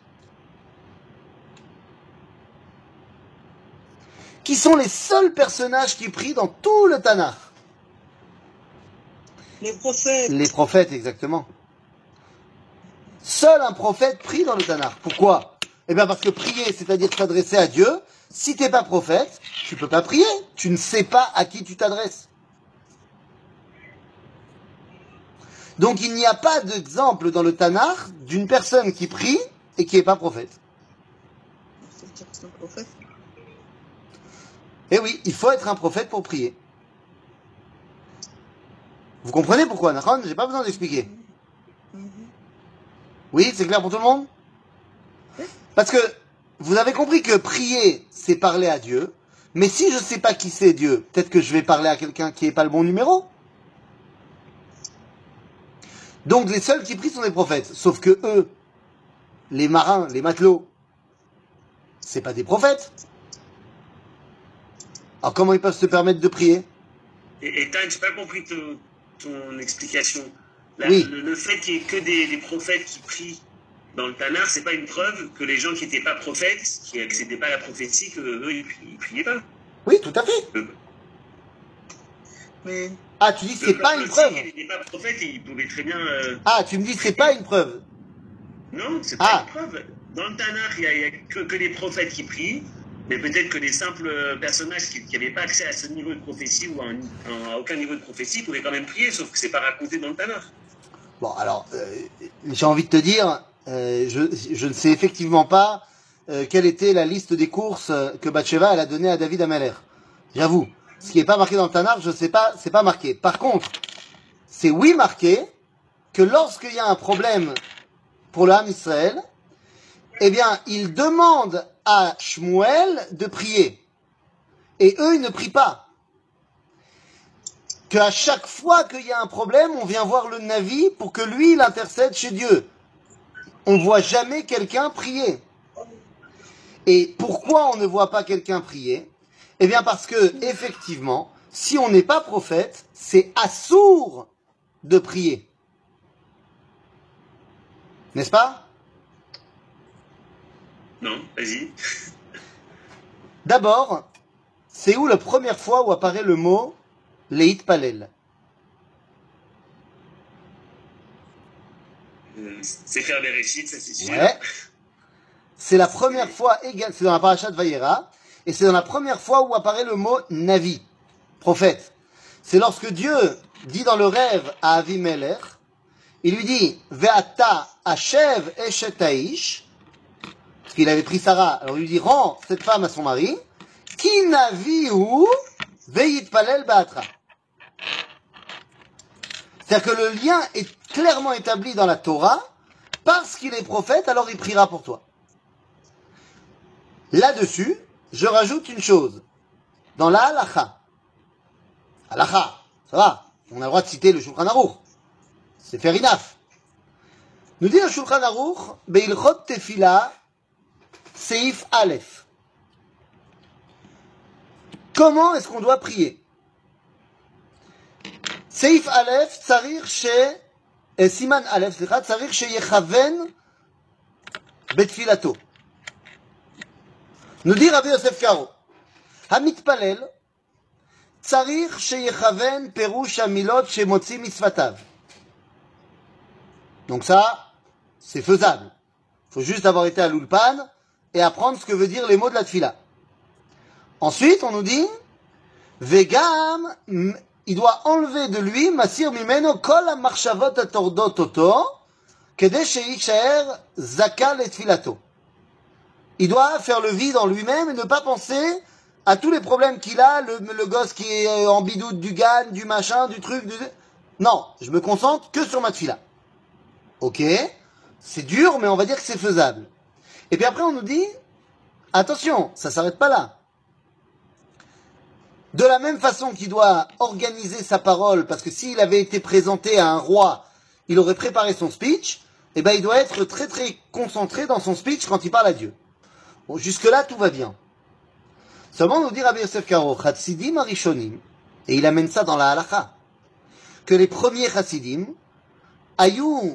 Qui sont les seuls personnages qui prient dans tout le Tanakh? Les prophètes. Les prophètes, exactement. Seul un prophète prie dans le Tanakh. Pourquoi? Eh bien parce que prier, c'est-à-dire s'adresser à Dieu. Si t'es pas prophète, tu peux pas prier. Tu ne sais pas à qui tu t'adresses. Donc il n'y a pas d'exemple dans le Tanakh d'une personne qui prie et qui n'est pas prophète. C'est-à-dire que c'est un prophète. Eh oui, il faut être un prophète pour prier. Vous comprenez pourquoi, Nachon? J'ai pas besoin d'expliquer. Oui, c'est clair pour tout le monde? Parce que vous avez compris que prier, c'est parler à Dieu. Mais si je ne sais pas qui c'est Dieu, peut-être que je vais parler à quelqu'un qui n'est pas le bon numéro. Donc les seuls qui prient sont des prophètes. Sauf que eux, les marins, les matelots, c'est pas des prophètes. Alors comment ils peuvent se permettre de prier? Et, et Tan, j'ai pas compris ton, ton explication. La- Oui. le, le fait qu'il y ait que des, des prophètes qui prient dans le Tanakh, c'est pas une preuve que les gens qui n'étaient pas prophètes, qui n'accédaient pas à la prophétie, que eux ils, pri- ils priaient pas. Oui, tout à fait. Le, Mais Ah, tu dis c'est le pas peuple une aussi, preuve. qui n'était pas prophète, ils pouvaient très bien. euh, Ah, tu me dis c'est pas une preuve. Non, c'est pas Ah. une preuve. Dans le Tanakh, il n'y a, il y a que, que les prophètes qui prient, mais peut-être que les simples euh, personnages qui n'avaient pas accès à ce niveau de prophétie ou à, un- à aucun niveau de prophétie pouvaient quand même prier, sauf que c'est pas raconté dans le Tanakh. Bon, alors, euh, j'ai envie de te dire, euh, je, je ne sais effectivement pas euh, quelle était la liste des courses euh, que Bathsheba elle a donnée à David Ameler. J'avoue, ce qui n'est pas marqué dans le Tanakh, je sais pas, c'est pas marqué. Par contre, c'est oui marqué que lorsqu'il y a un problème pour le Ham Israël, eh bien, il demande à Shmuel de prier. Et eux, ils ne prient pas. Qu'à chaque fois qu'il y a un problème, on vient voir le Navi pour que lui, il intercède chez Dieu. On voit jamais quelqu'un prier. Et pourquoi on ne voit pas quelqu'un prier? Eh bien parce que, effectivement, si on n'est pas prophète, c'est assourd de prier. N'est-ce pas? Non, vas-y. D'abord, c'est où la première fois où apparaît le mot Leit Palel? Euh, C'est faire Bereshit, ça c'est sûr. Ouais. C'est la première fois, égal- c'est dans la paracha de Vayera, et c'est dans la première fois où apparaît le mot Navi, prophète. C'est lorsque Dieu dit dans le rêve à Avimelech, il lui dit Ve'ata Ashev Eshet Aish, parce qu'il avait pris Sarah, alors il lui dit rends cette femme à son mari, Ki Navihu Ve'yitpalel Ba'atra. C'est-à-dire que le lien est clairement établi dans la Torah, parce qu'il est prophète, alors il priera pour toi. Là-dessus, je rajoute une chose. Dans la halacha, halacha, ça va, on a le droit de citer le Shulchan Aruch. C'est fair enough. Nous dit le Shulchan Aruch, Be'ilchot Tefila, Seif Aleph. Comment est-ce qu'on doit prier? Seif Aleph, Tsarir she, et Siman Aleph, slicha, Tsarir she Yechaven Betfilato. nous dit Rabbi Yosef Karo, המתפלל צריך שיכוון פירוש המילות שמוציא משפתיו. Donc ça, c'est faisable. Il faut juste avoir été à l'Ulpan et apprendre ce que veut dire les mots de la tfila. Ensuite, on nous dit, Vegam, il doit enlever de lui, Masir mimeno kol ha-marchavot ha-tordot oto, kedei she'yishaer zaka letfilato. Il doit faire le vide en lui-même et ne pas penser à tous les problèmes qu'il a, le, le gosse qui est en bidoute du gan, du machin, du truc, du... Non, je me concentre que sur ma tfila. Ok, c'est dur, mais on va dire que c'est faisable. Et puis après, on nous dit, attention, ça s'arrête pas là. De la même façon qu'il doit organiser sa parole, parce que s'il avait été présenté à un roi, il aurait préparé son speech, et ben il doit être très très concentré dans son speech quand il parle à Dieu. Bon, jusque-là, tout va bien. Seulement, nous dit Rabbi Yosef Karo, Chassidim Arishonim, et il amène ça dans la halakha, que les premiers Chassidim, ayou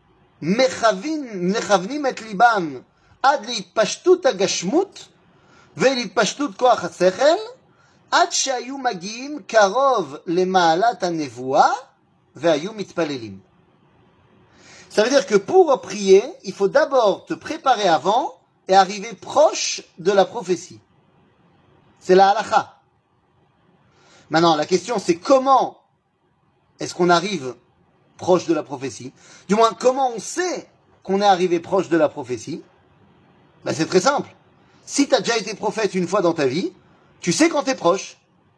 מכוונים את ליבם עד להתפשטות הגשמות ולהתפשטות כוח השכל עד שהיו מגיעים קרוב למעלת הנבואה והיו מתפללים. Ça veut dire que pour prier, il faut d'abord te préparer avant et arriver proche de la prophétie. C'est la halakha. Maintenant, la question c'est comment est-ce qu'on arrive proche de la prophétie. Du moins, comment on sait qu'on est arrivé proche de la prophétie? Ben, c'est très simple. Si tu as déjà été prophète une fois dans ta vie, tu sais quand tu es proche.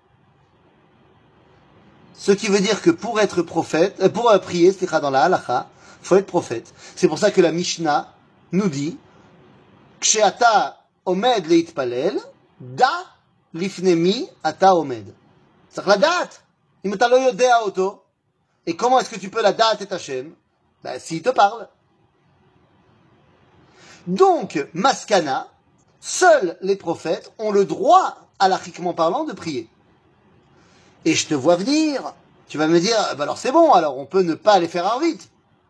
Ce qui veut dire que pour être prophète, pour euh, prier, c'est dans la halakha, il faut être prophète. C'est pour ça que la Mishnah nous dit Ksheata omed leitpalel, da lifnemi ata omed. C'est la date. Im ta lo yodea oto. Et comment est-ce que tu peux la date et Hachem? Ben, s'il te parle. Donc, Maskana, seuls les prophètes ont le droit, halachiquement parlant, de prier. Et je te vois venir, tu vas me dire, ben alors c'est bon, alors on peut ne pas les faire vite.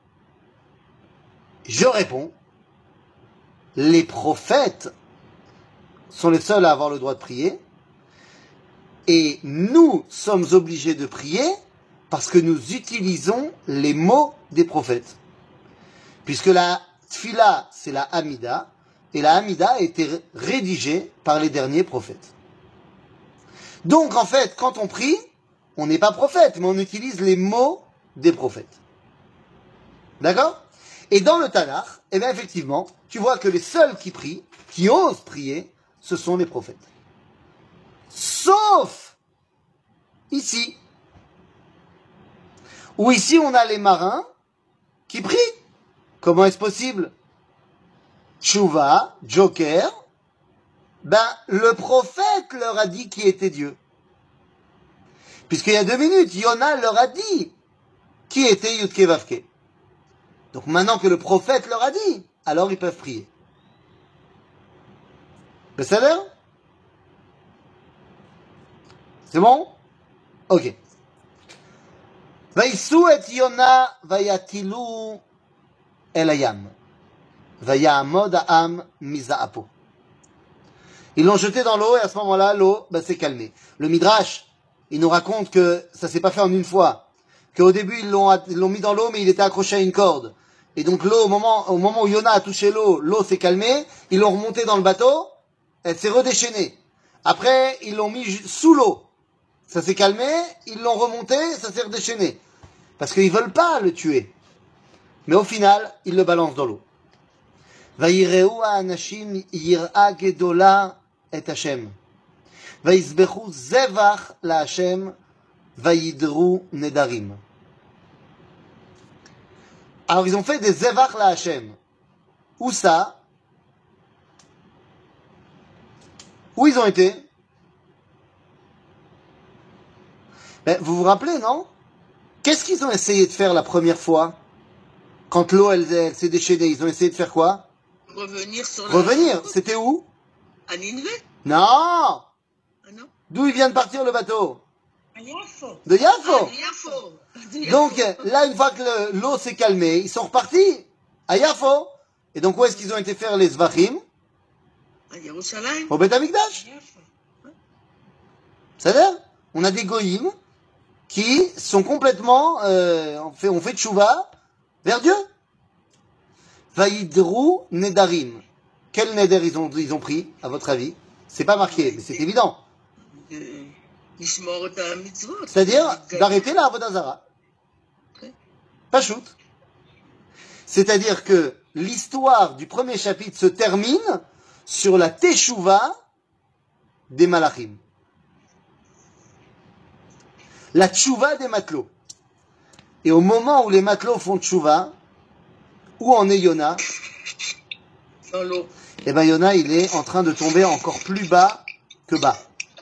Je réponds, les prophètes sont les seuls à avoir le droit de prier, et nous sommes obligés de prier parce que nous utilisons les mots des prophètes. Puisque la tfila, c'est la Hamida, et la Hamida a été rédigée par les derniers prophètes. Donc, en fait, quand on prie, on n'est pas prophète, mais on utilise les mots des prophètes. D'accord? Et dans le Tanakh, eh bien, effectivement, tu vois que les seuls qui prient, qui osent prier, ce sont les prophètes. Sauf ici, où ici on a les marins qui prient. Comment est-ce possible? Tchouva, Joker, ben le prophète leur a dit qui était Dieu. Puisqu'il y a deux minutes, Yona leur a dit qui était Yudke Vavke. Donc maintenant que le prophète leur a dit, alors ils peuvent prier. C'est ça? C'est bon? Ok. וייסעו את יונה ויטילו אל הים ויעמוד העם מזעפו. Ils l'ont jeté dans l'eau et à ce moment-là, l'eau bah, s'est calmée. Le Midrash, il nous raconte que ça s'est pas fait en une fois. Qu'au début, ils l'ont, ils l'ont mis dans l'eau, mais il était accroché à une corde. Et donc l'eau, au moment, au moment où Yona a touché l'eau, l'eau s'est calmée. Ils l'ont remontée dans le bateau, elle s'est redéchaînée. Après, ils l'ont mis sous l'eau. Ça s'est calmé, ils l'ont remonté, ça s'est redéchaîné. Parce qu'ils veulent pas le tuer. Mais au final, ils le balancent dans l'eau. Vayireu ha'anashim yir'a gedola et Hashem. Vayizbechu zevach la Hashem. Vayidru nedarim. Alors ils ont fait des zevach la Hashem. Où ça? Où ils ont été? Ben, vous vous rappelez, non? Qu'est-ce qu'ils ont essayé de faire la première fois? Quand l'eau, elle, elle s'est déchaînée, ils ont essayé de faire quoi? Revenir sur la... Revenir. C'était où? À Nineveh. Non! Ah non? D'où il vient de partir le bateau? À Yafo. De Yafo. Ah, Yafo. De Donc Yafo. là, une fois que le- l'eau s'est calmée, ils sont repartis à Yafo. Et donc où est-ce qu'ils ont été faire les Zvachim? À Yerushalayim. Au Beth Amikdash. Yafo. C'est-à-dire, on a des goïms qui sont complètement, euh, on fait, on fait tchouva vers Dieu. Vaïdrou nedarim. Quel neder ils ont, ils ont pris, à votre avis? C'est pas marqué, mais c'est évident. De- Ishmor ta mitzvot. C'est-à-dire d'arrêter la Avodah Zara. Pas shoot. C'est-à-dire que l'histoire du premier chapitre se termine sur la teshuva des malachim. La tchouva des matelots. Et au moment où les matelots font tchouva, où en est Yona? Dans l'eau. Eh ben Yona, il est en train de tomber encore plus bas que bas.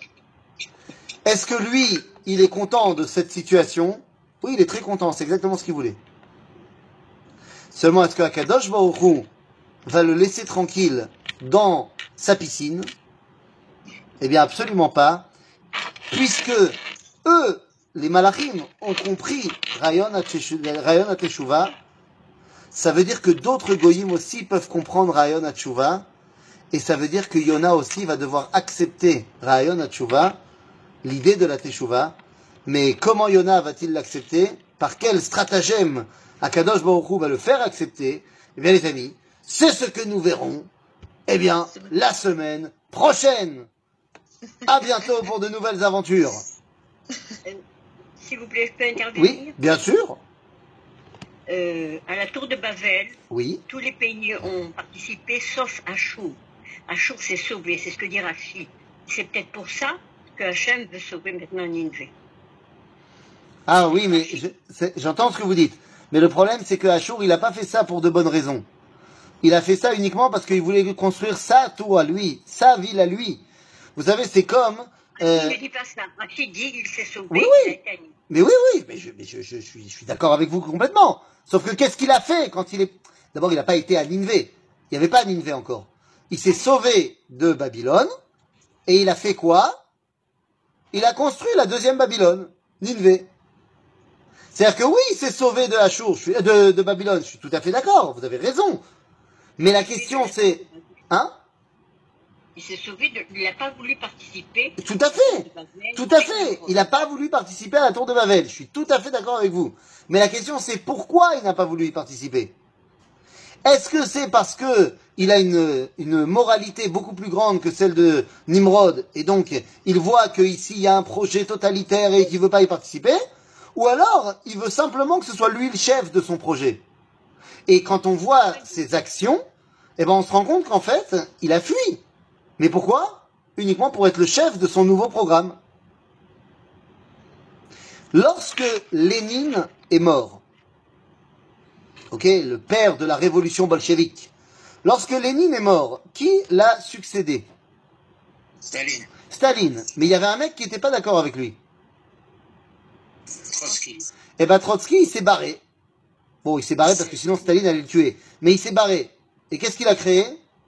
Est-ce que lui, il est content de cette situation? Oui, il est très content, c'est exactement ce qu'il voulait. Seulement, est-ce que Akadosh Baruch Hu va le laisser tranquille dans sa piscine? Eh bien, absolument pas, puisque eux, les malachim, ont compris Rayon HaTeshuva. Ça veut dire que d'autres goyim aussi peuvent comprendre Rayon HaTeshuva, et ça veut dire que Yona aussi va devoir accepter Rayon HaTeshuva, l'idée de la Teshuva. Mais comment Yona va-t-il l'accepter? Par quel stratagème Akadosh Baruch Hu va le faire accepter? Eh bien les amis, c'est ce que nous verrons, eh bien, la semaine prochaine. À bientôt pour de nouvelles aventures. S'il vous plaît, je peux intervenir? Oui, bien sûr. Euh, à la tour de Babel, Oui. tous les pays ont participé sauf Achour. Achour s'est sauvé, c'est ce que dit Rashi. C'est peut-être pour ça que Hachem veut sauver maintenant Nineveh. Ah oui, mais je- c'est- j'entends ce que vous dites. Mais le problème, c'est que Achour, il n'a pas fait ça pour de bonnes raisons. Il a fait ça uniquement parce qu'il voulait construire sa tour à lui, sa ville à lui. Vous savez, c'est comme... euh, Il ne dit pas ça. Rashi dit qu'il s'est sauvé, Oui, il oui. a été annulé. Mais oui, oui, mais je, mais je, je, je suis, je suis d'accord avec vous complètement. Sauf que qu'est-ce qu'il a fait quand il est... D'abord, il n'a pas été à Nineveh. Il n'y avait pas Nineveh encore. Il s'est sauvé de Babylone. Et il a fait quoi? Il a construit la deuxième Babylone, Nineveh. C'est-à-dire que oui, il s'est sauvé de Achour, je suis, de, de Babylone. Je suis tout à fait d'accord, vous avez raison. Mais la question c'est... Hein? Il s'est sauvé, de... il n'a pas voulu participer. Tout à fait. Tout à fait. Il n'a pas voulu participer à la tour de Babel. Je suis tout à fait d'accord avec vous. Mais la question c'est pourquoi il n'a pas voulu y participer? Est-ce que c'est parce que il a une, une moralité beaucoup plus grande que celle de Nimrod et donc il voit qu'ici il y a un projet totalitaire et qu'il ne veut pas y participer? Ou alors il veut simplement que ce soit lui le chef de son projet? Et quand on voit ses actions, eh ben on se rend compte qu'en fait il a fui. Mais pourquoi? Uniquement pour être le chef de son nouveau programme. Lorsque Lénine est mort, ok, le père de la révolution bolchevique, lorsque Lénine est mort, qui l'a succédé? Staline. Staline. Mais il y avait un mec qui n'était pas d'accord avec lui. Trotsky. Eh ben Trotsky, il s'est barré. Bon, il s'est barré parce que sinon Staline allait le tuer. Mais il s'est barré. Et qu'est-ce qu'il a créé?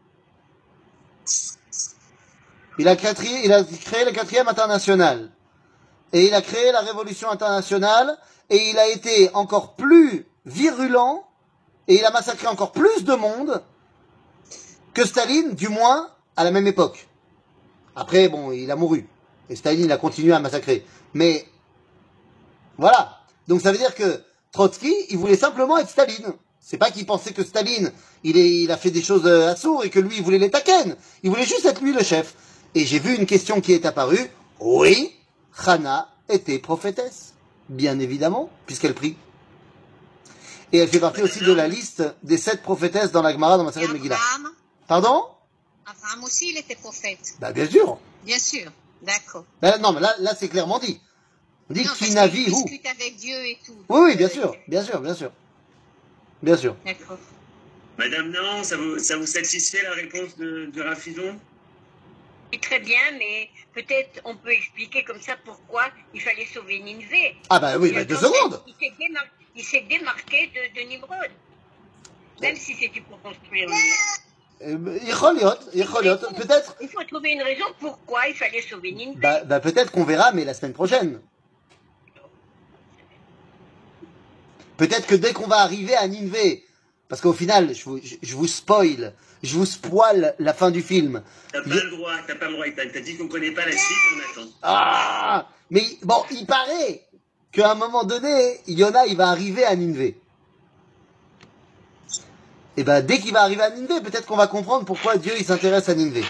Il a créé, il a créé le quatrième international. Et il a créé la révolution internationale. Et il a été encore plus virulent. Et il a massacré encore plus de monde que Staline, du moins à la même époque. Après, bon, il a mouru. Et Staline, il a continué à massacrer. Mais, voilà. Donc ça veut dire que Trotsky, il voulait simplement être Staline. C'est pas qu'il pensait que Staline, il, est, il a fait des choses à sourd et que lui, il voulait les taquen. Il voulait juste être lui le chef. Et j'ai vu une question qui est apparue. Oui, Hannah était prophétesse. Bien évidemment, puisqu'elle prie. Et elle fait partie aussi de la liste des sept prophétesses dans la Gemara, dans ma série de Megillah. Abraham, Pardon? Abraham aussi, il était prophète. Bah bien sûr. Bien sûr, d'accord. Bah, non, mais là, là c'est clairement dit. On dit Non, qui parce navi qu'il où. discute avec Dieu et tout. Oui, oui, bien sûr, bien sûr, bien sûr. Bien sûr. D'accord. Madame Nahan, ça vous, ça vous satisfait la réponse de, de Rafidon? C'est très bien, mais peut-être on peut expliquer comme ça pourquoi il fallait sauver Nineveh. Ah bah oui, Et bah deux quand secondes. Il s'est démarqué, il s'est démarqué de, de Nimrod. Même si c'était pour construire une... Euh, Yecholiot, Yecholiot, peut-être. Il faut trouver une raison pourquoi il fallait sauver Nineveh. Bah, bah peut-être qu'on verra, mais la semaine prochaine. Peut-être que dès qu'on va arriver à Nineveh, parce qu'au final, je vous, je, je vous spoil, je vous spoil la fin du film. T'as pas Il- le droit, t'as pas le droit. T'as t'as dit qu'on connaît pas la suite, on attend. Ah! Mais bon, il paraît qu'à un moment donné, Yona, il va arriver à Nineveh. Et ben, dès qu'il va arriver à Nineveh, peut-être qu'on va comprendre pourquoi Dieu, il s'intéresse à Nineveh.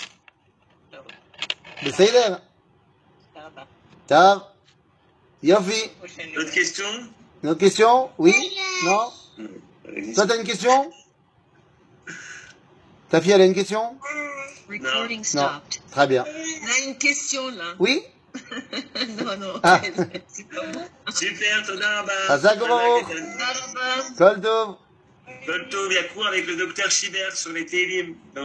Mais ça y est, Ça va. Tav. Yofi. Prochaine D'autres questions? Une autre question? Oui? Non? Allez-y. Toi, t'as une question? Ta fille, elle a une question? Recording Non. stopped. Très bien. On a une question là. Oui? non, non. Ah. C'est pas bon. Super, Toda Rabba. Chazak Baruch. Bye bye. Kol Tov. Kol Tov, il y a cours avec le docteur Schibert sur les télim.